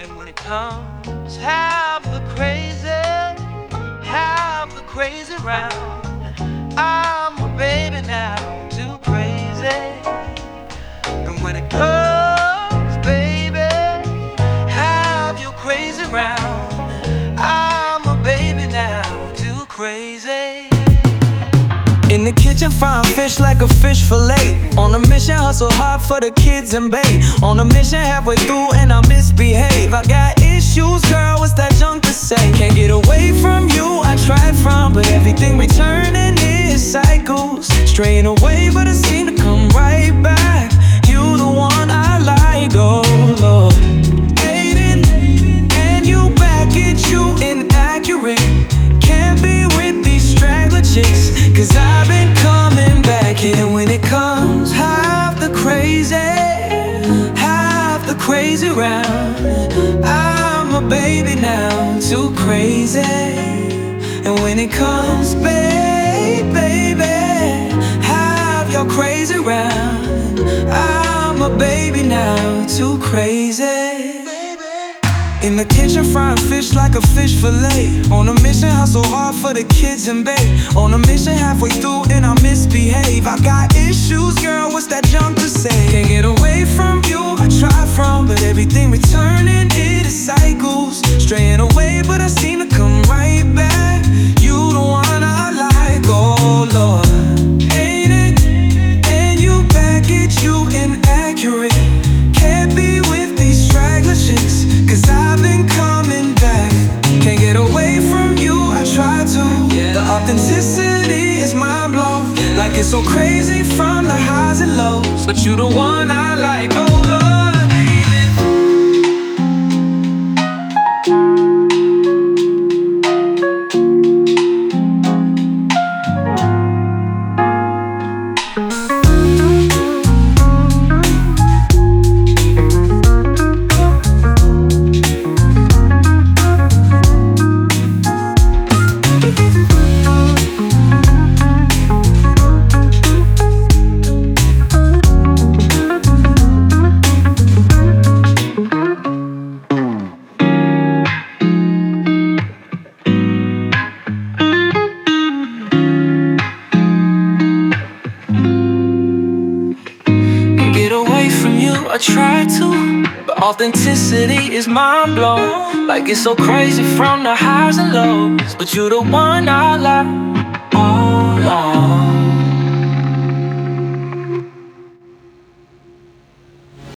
And when it comes, half the crazy round. I'm a baby now, too crazy. And when it comes, baby, have your crazy round. I'm a baby now, too crazy. In the kitchen, frying fish like a fish fillet. On a mission, hustle hard for the kids and babe. On a mission, halfway through and I misbehave. I got issues, girl, what's that junk to say? Can't get away from you, I tried from, but everything returning is cycles. Straying away, but I seem to come right back. You the one I like, oh Lord. Hating, and you back at you inaccurate. Can't be with these straggler chicks, cause I've been coming back. And when it comes, half the crazy round. I'm a baby now, too crazy. And when it comes, baby, have your crazy round. I'm a baby now, too crazy. In the kitchen, frying fish like a fish fillet. On a mission, hustle hard for the kids and babe. On a mission, halfway through and I misbehave. I got issues, girl, what's that junk to say? Can't get away from you, I try from, but everything returning, it is cycles. Straying away, but I seem to come right back. You the one I like, oh Lord. Ain't it? And you back at you inaccurate. Can't be with these straggler chicks, cause I've been coming back. Can't get away from you, I try to. The authenticity is mind blown. Like it's so crazy from the highs and lows. But you the one I like, oh Lord. I try to, but authenticity is mind blown. Like it's so crazy from the highs and lows. But you're the one I like, oh Lord.